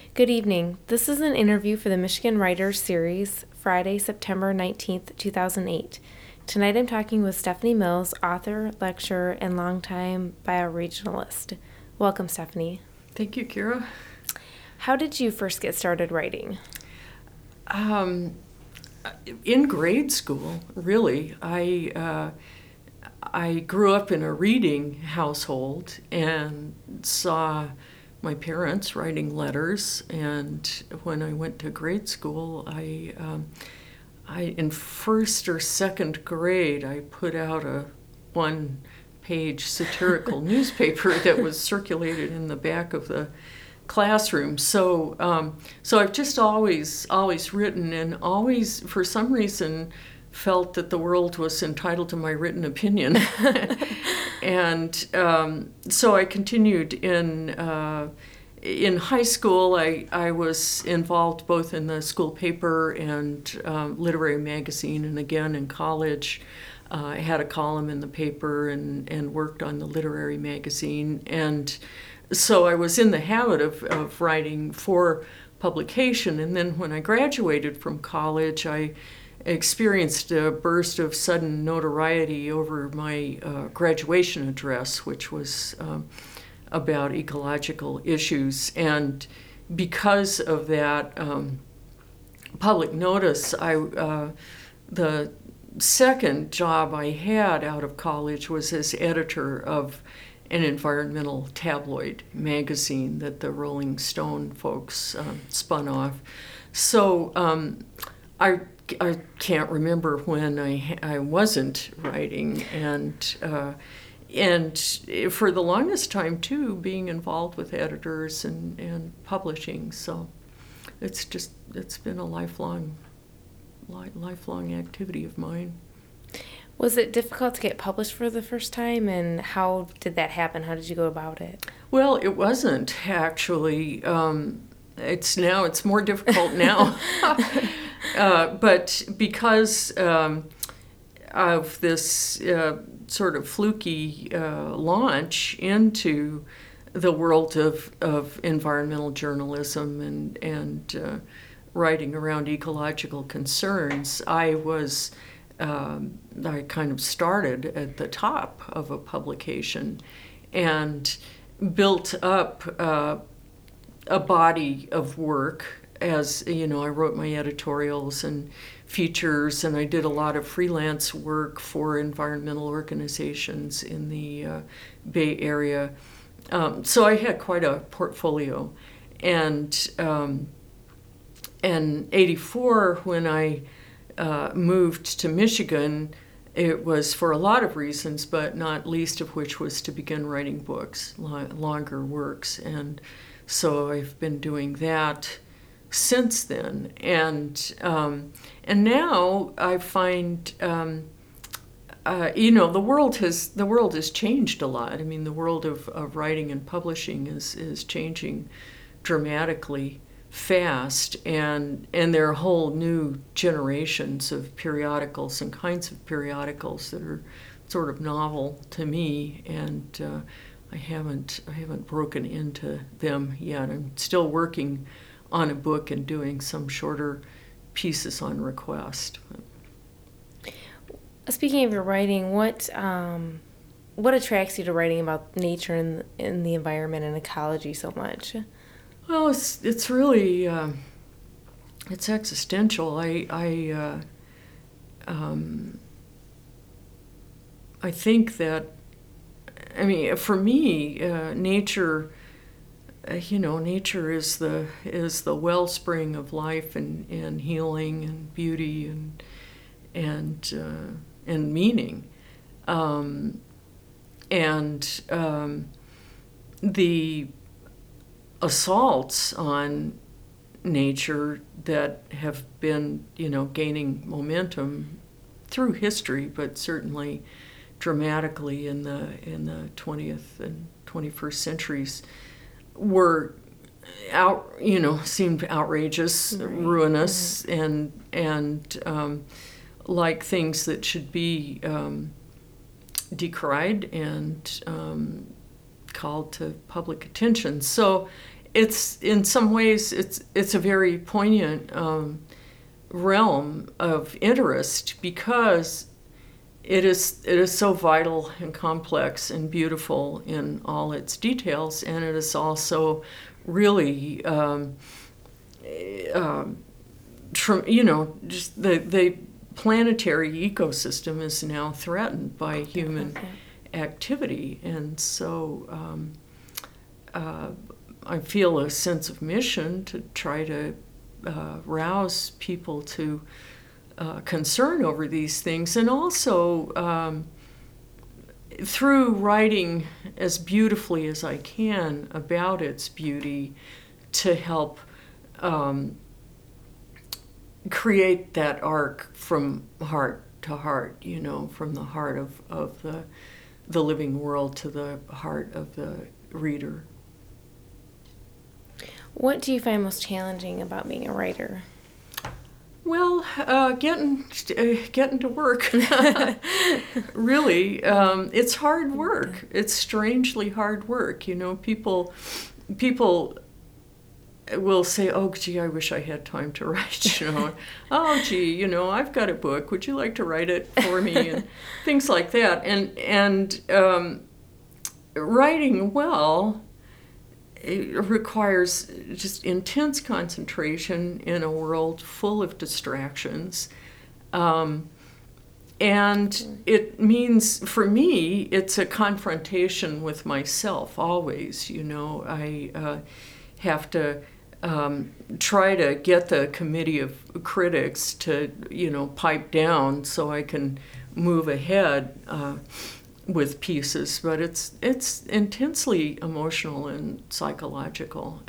Good evening. This is an interview for the Michigan Writers Series, Friday, September 19th, 2008. Tonight I'm talking with Stephanie Mills, author, lecturer, and longtime bioregionalist. Welcome, Stephanie. Thank you, Kira. How did you first get started writing? In grade school, really. I grew up in a reading household and saw my parents writing letters. And when I went to grade school, I in first or second grade, I put out a one-page satirical newspaper that was circulated in the back of the classroom. So I've just always written, and always, for some reason, felt that the world was entitled to my written opinion. And so I continued in high school. I was involved both in the school paper and literary magazine, and again in college. I had a column in the paper and worked on the literary magazine. And so I was in the habit of writing for publication. And then when I graduated from college, I experienced a burst of sudden notoriety over my graduation address, which was about ecological issues. And because of that public notice, the second job I had out of college was as editor of an environmental tabloid magazine that the Rolling Stone folks spun off. So I can't remember when I wasn't writing, and for the longest time too, being involved with editors and publishing. So it's been a lifelong activity of mine. Was it difficult to get published for the first time, and how did that happen? How did you go about it? Well, it wasn't actually. It's more difficult now. But because of this sort of fluky launch into the world of environmental journalism and writing around ecological concerns, I kind of started at the top of a publication and built up a body of work. As you know, I wrote my editorials and features, and I did a lot of freelance work for environmental organizations in the Bay Area. So I had quite a portfolio. And in '84, when I moved to Michigan, it was for a lot of reasons, but not least of which was to begin writing books, longer works. And so I've been doing that since then. And now I find, the world has changed a lot. I mean, the world of writing and publishing is changing dramatically fast, and there are whole new generations of periodicals and kinds of periodicals that are sort of novel to me, and I haven't broken into them yet. I'm still working on a book and doing some shorter pieces on request. Speaking of your writing, what attracts you to writing about nature and the environment and ecology so much? Well, it's really it's existential. I think that, I mean, for me, nature. Nature is the wellspring of life and healing and beauty and meaning, the assaults on nature that have been, gaining momentum through history, but certainly dramatically in the 20th and 21st centuries, were seemed outrageous, right, ruinous, right, and like things that should be decried and called to public attention. So it's in some ways it's a very poignant realm of interest because it is so vital and complex and beautiful in all its details, and it is also really just the planetary ecosystem is now threatened by human activity, and so I feel a sense of mission to try to rouse people to concern over these things, and also through writing as beautifully as I can about its beauty to help create that arc from heart to heart, from the heart of the living world to the heart of the reader. What do you find most challenging about being a writer? Well, getting to work. Really, it's hard work. It's strangely hard work. People will say, "Oh, gee, I wish I had time to write." "Oh, gee, I've got a book. Would you like to write it for me?" And things like that. And writing well, it requires just intense concentration in a world full of distractions. And it means, for me, it's a confrontation with myself always. I have to try to get the committee of critics to, pipe down so I can move ahead with pieces, but it's intensely emotional and psychological.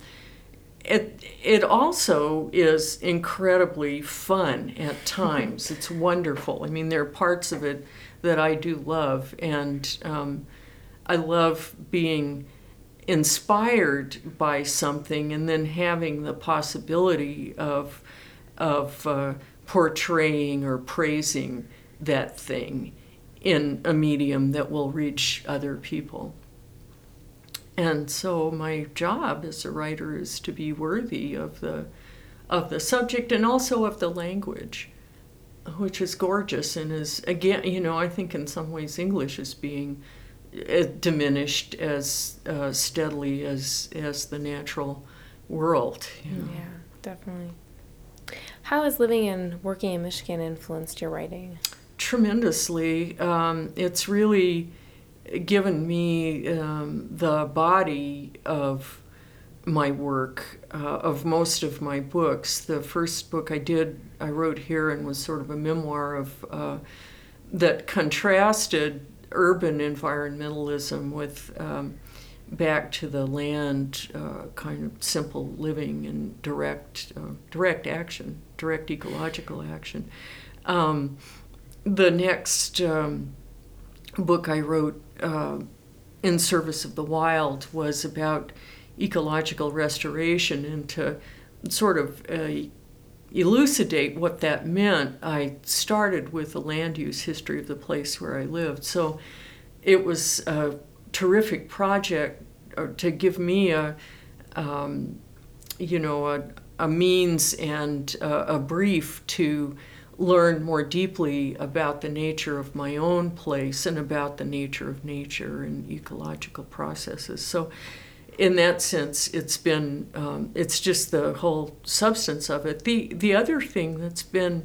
It also is incredibly fun at times. It's wonderful. I mean, there are parts of it that I do love, and I love being inspired by something and then having the possibility of portraying or praising that thing in a medium that will reach other people. And so my job as a writer is to be worthy of the subject and also of the language, which is gorgeous and is, again, I think in some ways English is being diminished as steadily as the natural world. Yeah, definitely. How has living and working in Michigan influenced your writing? Tremendously. It's really given me the body of my work, of most of my books. The first book I wrote here and was sort of a memoir of that contrasted urban environmentalism with back to the land, kind of simple living and direct action, direct ecological action. The next book I wrote, In Service of the Wild, was about ecological restoration, and to sort of elucidate what that meant, I started with the land use history of the place where I lived. So it was a terrific project to give me a means and a brief to learn more deeply about the nature of my own place and about the nature of nature and ecological processes. So in that sense, it's been, it's just the whole substance of it. The other thing that's been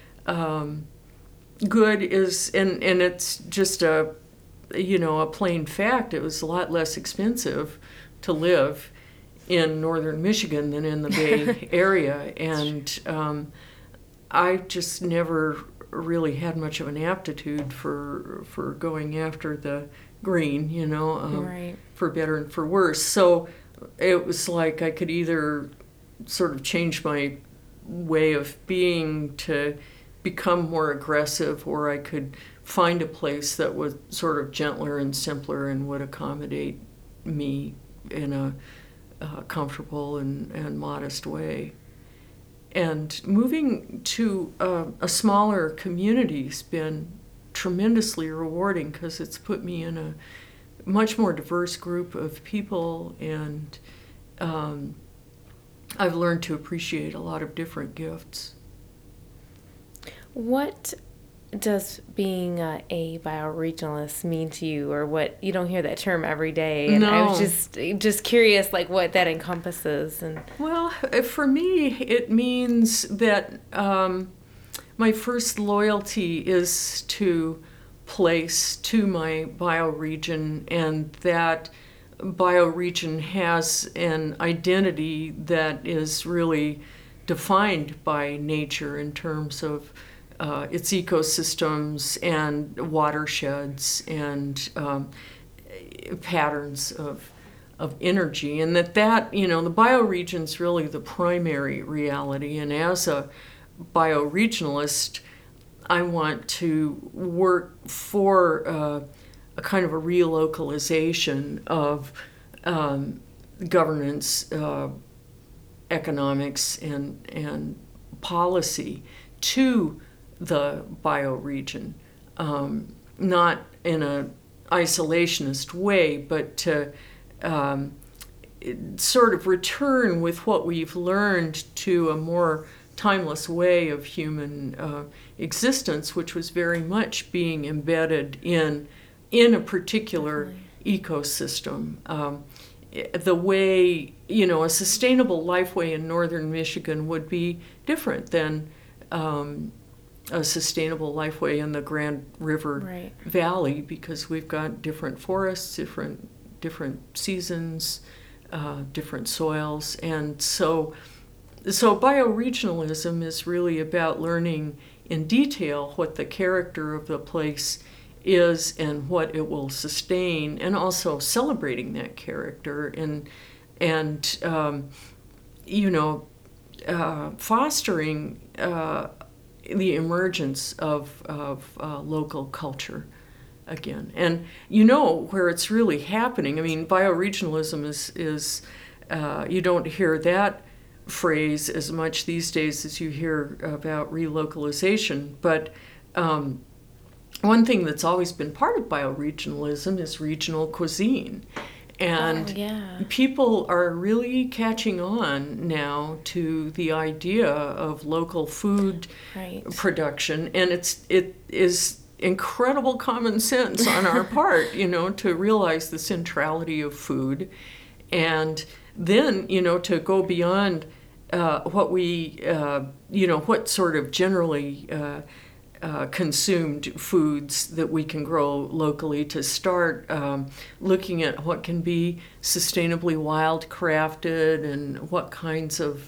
good is, and it's just a plain fact, it was a lot less expensive to live in northern Michigan than in the Bay Area. And I just never really had much of an aptitude for going after the green, Right. for better and for worse. So it was like I could either sort of change my way of being to become more aggressive, or I could find a place that was sort of gentler and simpler and would accommodate me in a comfortable and modest way. And moving to a smaller community's been tremendously rewarding because it's put me in a much more diverse group of people, and I've learned to appreciate a lot of different gifts. What does being a bioregionalist mean to you, or what? You don't hear that term every day, and I was just curious, like what that encompasses. And well, for me, it means that my first loyalty is to place, to my bioregion, and that bioregion has an identity that is really defined by nature in terms of its ecosystems and watersheds and patterns of energy, and that you know, the bioregion's really the primary reality. And as a bioregionalist, I want to work for a kind of a relocalization of governance, economics, and policy to the bioregion, not in an isolationist way, but to sort of return with what we've learned to a more timeless way of human existence, which was very much being embedded in a particular ecosystem. The way, you know, a sustainable lifeway in northern Michigan would be different than a sustainable lifeway in the Grand River Valley, because we've got different forests, different seasons, different soils, and so bioregionalism is really about learning in detail what the character of the place is and what it will sustain, and also celebrating that character and you know, fostering the emergence of local culture again. And you know where it's really happening. I mean, bioregionalism is you don't hear that phrase as much these days as you hear about relocalization, but one thing that's always been part of bioregionalism is regional cuisine. And people are really catching on now to the idea of local food production, and it is incredible common sense on our part, you know, to realize the centrality of food, and then, you know, to go beyond what we, you know, what sort of generally consumed foods that we can grow locally, to start looking at what can be sustainably wildcrafted and what kinds of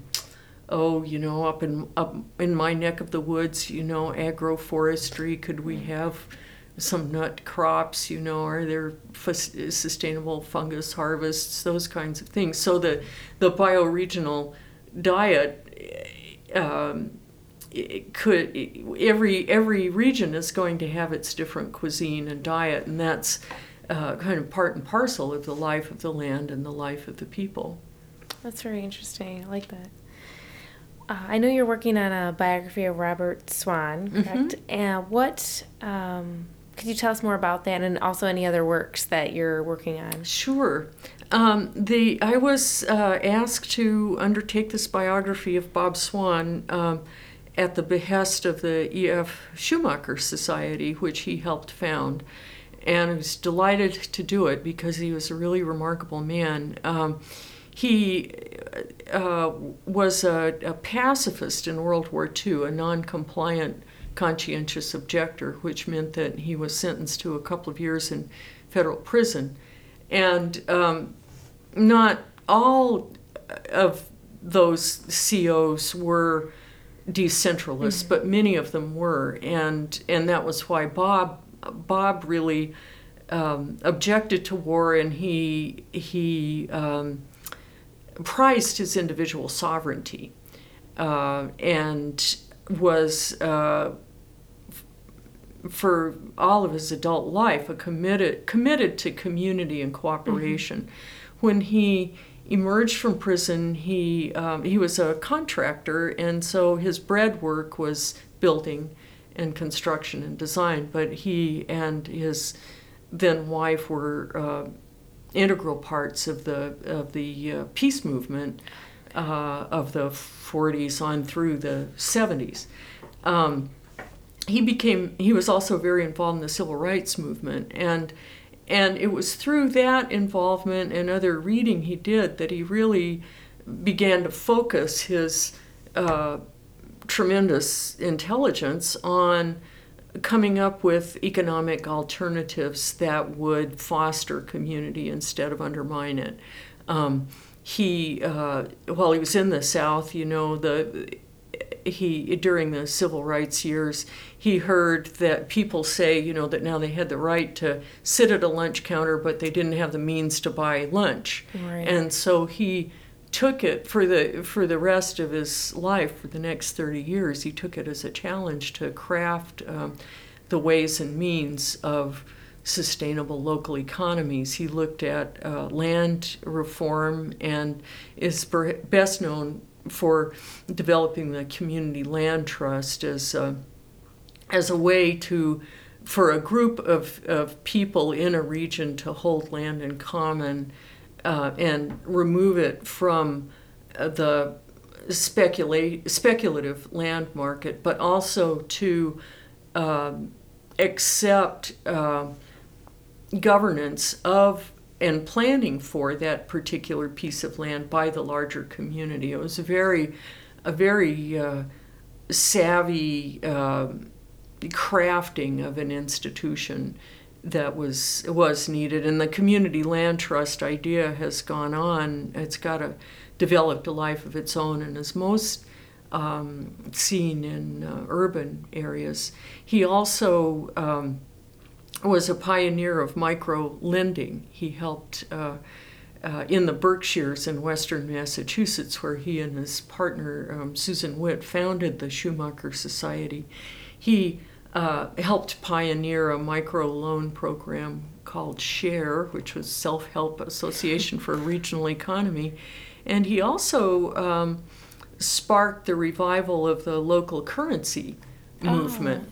you know, up in my neck of the woods, you know, agroforestry. Could we have some nut crops? You know, are there sustainable fungus harvests? Those kinds of things. So the bioregional diet. Every region is going to have its different cuisine and diet, and that's kind of part and parcel of the life of the land and the life of the people. That's very interesting. I like that. I know you're working on a biography of Robert Swan, correct? And what could you tell us more about that, and also any other works that you're working on? Sure. I was asked to undertake this biography of Bob Swan at the behest of the E.F. Schumacher Society, which he helped found. And I was delighted to do it because he was a really remarkable man. He was a pacifist in World War II, a non-compliant conscientious objector, which meant that he was sentenced to a couple of years in federal prison. And not all of those COs were decentralists, but many of them were, and that was why Bob really objected to war, and he prized his individual sovereignty, and was for all of his adult life committed to community and cooperation. When he emerged from prison, he was a contractor, and so his bread work was building and construction and design, but he and his then wife were integral parts of the peace movement of the 40s on through the 70s. He was also very involved in the civil rights movement, and it was through that involvement and other reading he did that he really began to focus his tremendous intelligence on coming up with economic alternatives that would foster community instead of undermine it. While he was in the South, during the civil rights years, he heard that people say, that now they had the right to sit at a lunch counter, but they didn't have the means to buy lunch. Right. And so he took it for the rest of his life, for the next 30 years, he took it as a challenge to craft the ways and means of sustainable local economies. He looked at land reform and is best known for developing the community land trust as a way for a group of people in a region to hold land in common and remove it from the speculative land market, but also to accept governance of and planning for that particular piece of land by the larger community. It was a very savvy crafting of an institution that was needed, and the community land trust idea has gone on. It's developed a life of its own and is most seen in urban areas. He also was a pioneer of micro-lending. He helped in the Berkshires in western Massachusetts, where he and his partner, Susan Witt, founded the Schumacher Society. He helped pioneer a micro-loan program called SHARE, which was Self-Help Association for a Regional Economy. And he also sparked the revival of the local currency movement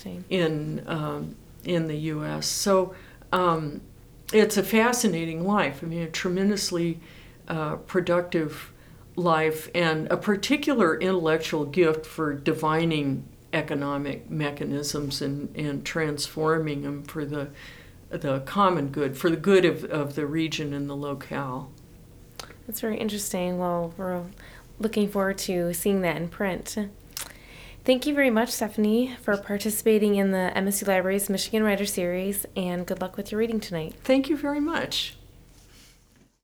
in the U.S. So it's a fascinating life. I mean, a tremendously productive life and a particular intellectual gift for divining economic mechanisms and transforming them for the common good, for the good of the region and the locale. That's very interesting. Well, we're looking forward to seeing that in print. Thank you very much, Stephanie, for participating in the MSU Library's Michigan Writer Series, and good luck with your reading tonight. Thank you very much.